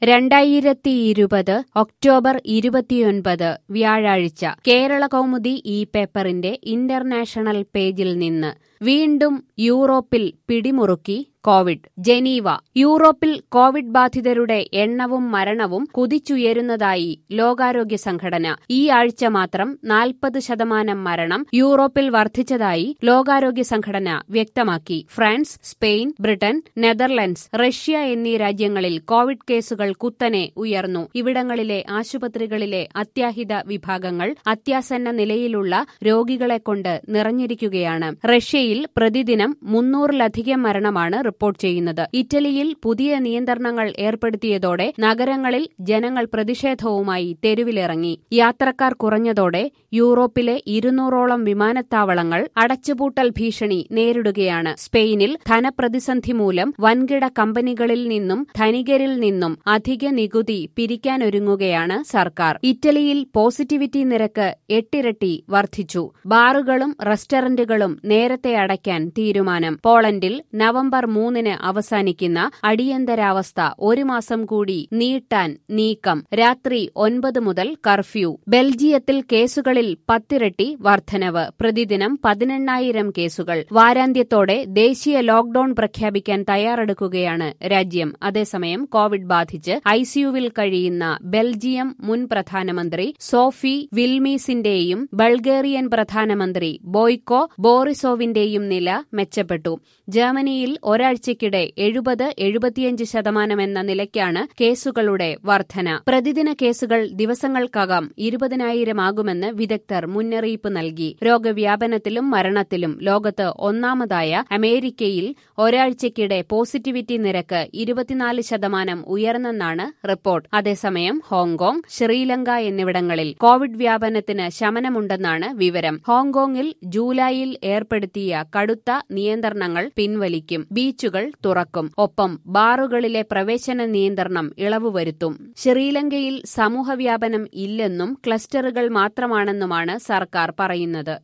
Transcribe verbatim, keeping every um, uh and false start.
രണ്ടായിരത്തിയിരുപത് ഒക്ടോബർ ഇരുപത്തിയൊൻപത് വ്യാഴാഴ്ച കേരളകൗമുദി ഈ പേപ്പറിന്റെ ഇന്റർനാഷണൽ പേജിൽ നിന്ന് വീണ്ടും യൂറോപ്പിൽ പിടിമുറുക്കി കോവിഡ്. ജനീവ. യൂറോപ്പിൽ കോവിഡ് ബാധിതരുടെ എണ്ണവും മരണവും കുതിച്ചുയരുന്നതായി ലോകാരോഗ്യ സംഘടന. ഈ ആഴ്ച മാത്രം നാൽപ്പത് ശതമാനം മരണം യൂറോപ്പിൽ വർദ്ധിച്ചതായി ലോകാരോഗ്യ സംഘടന വ്യക്തമാക്കി. France, Spain, Britain, Netherlands, Russia എന്നീ രാജ്യങ്ങളിൽ കോവിഡ് കേസുകൾ കുത്തനെ ഉയർന്നു. ഇവിടങ്ങളിലെ ആശുപത്രികളിലെ അത്യാഹിത വിഭാഗങ്ങൾ അത്യാസന്ന നിലയിലുള്ള രോഗികളെക്കൊണ്ട് നിറഞ്ഞിരിക്കുകയാണ്. റഷ്യയിൽ പ്രതിദിനം മുന്നൂറിലധികം മരണമാണ് റിപ്പോർട്ട് ചെയ്യുന്നത്. ഇറ്റലിയിൽ പുതിയ നിയന്ത്രണങ്ങൾ ഏർപ്പെടുത്തിയതോടെ നഗരങ്ങളിൽ ജനങ്ങൾ പ്രതിഷേധവുമായി തെരുവിലിറങ്ങി. യാത്രക്കാർ കുറഞ്ഞതോടെ യൂറോപ്പിലെ ഇരുന്നൂറോളം വിമാനത്താവളങ്ങൾ അടച്ചുപൂട്ടൽ ഭീഷണി നേരിടുകയാണ്. സ്പെയിനിൽ ധനപ്രതിസന്ധി മൂലം വൻകിട കമ്പനികളിൽ നിന്നും ധനികരിൽ നിന്നും അധിക നികുതി പിരിക്കാനൊരുങ്ങുകയാണ് സർക്കാർ. ഇറ്റലിയിൽ പോസിറ്റിവിറ്റി നിരക്ക് എട്ടിരട്ടി വർദ്ധിച്ചു. ബാറുകളും റെസ്റ്റോറന്റുകളും നേരത്തെ അടയ്ക്കാൻ തീരുമാനം. പോളണ്ടിൽ നവംബർ മൂന്നിന് അവസാനിക്കുന്ന അടിയന്തരാവസ്ഥ ഒരു മാസം കൂടി നീട്ടാൻ നീക്കം. രാത്രി ഒൻപത് മുതൽ കർഫ്യൂ. ബെൽജിയത്തിൽ കേസുകളിൽ പത്തിരട്ടി വർധനവ്. പ്രതിദിനം പതിനെണ്ണായിരം കേസുകൾ. വാരാന്ത്യത്തോടെ ദേശീയ ലോക്ഡൌൺ പ്രഖ്യാപിക്കാൻ തയ്യാറെടുക്കുകയാണ് രാജ്യം. അതേസമയം കോവിഡ് ബാധിച്ച് ഐസിയുവിൽ കഴിയുന്ന ബെൽജിയം മുൻ പ്രധാനമന്ത്രി സോഫി വിൽമീസിന്റെയും ബൾഗേറിയൻ പ്രധാനമന്ത്രി ബോയ്കോ ബോറിസോവിന്റെയും നില മെച്ചപ്പെട്ടു. ജർമ്മനിയിൽ ഒരാഴ്ചയ്ക്കിടെ എഴുപത് എഴുപത്തിയഞ്ച് ശതമാനം എന്ന നിലയ്ക്കാണ് കേസുകളുടെ വർധന. പ്രതിദിന കേസുകൾ ദിവസങ്ങൾക്കകം ഇരുപതിനായിരമാകുമെന്ന് വിദഗ്ധർ മുന്നറിയിപ്പ് നൽകി. രോഗവ്യാപനത്തിലും മരണത്തിലും ലോകത്ത് ഒന്നാമതായ അമേരിക്കയിൽ ഒരാഴ്ചയ്ക്കിടെ പോസിറ്റിവിറ്റി നിരക്ക് ഇരുപത്തിനാല് ശതമാനം ഉയർന്നെന്നാണ് റിപ്പോർട്ട്. അതേസമയം ഹോങ്കോങ്, ശ്രീലങ്ക എന്നിവിടങ്ങളിൽ കോവിഡ് വ്യാപനത്തിന് ശമനമുണ്ടെന്നാണ് വിവരം. ഹോങ്കോങ്ങിൽ ജൂലൈയിൽ ഏർപ്പെടുത്തിയ കടുത്ത നിയന്ത്രണങ്ങൾ പിൻവലിക്കും. ബീച്ചുകൾ തുറക്കും. ഒപ്പം ബാറുകളിലെ പ്രവേശന നിയന്ത്രണം ഇളവ് വരുത്തും. ശ്രീലങ്കയിൽ സമൂഹവ്യാപനം ഇല്ലെന്നും ക്ലസ്റ്ററുകൾ മാത്രമാണെന്നുമാണ് സർക്കാർ പറയുന്നത്.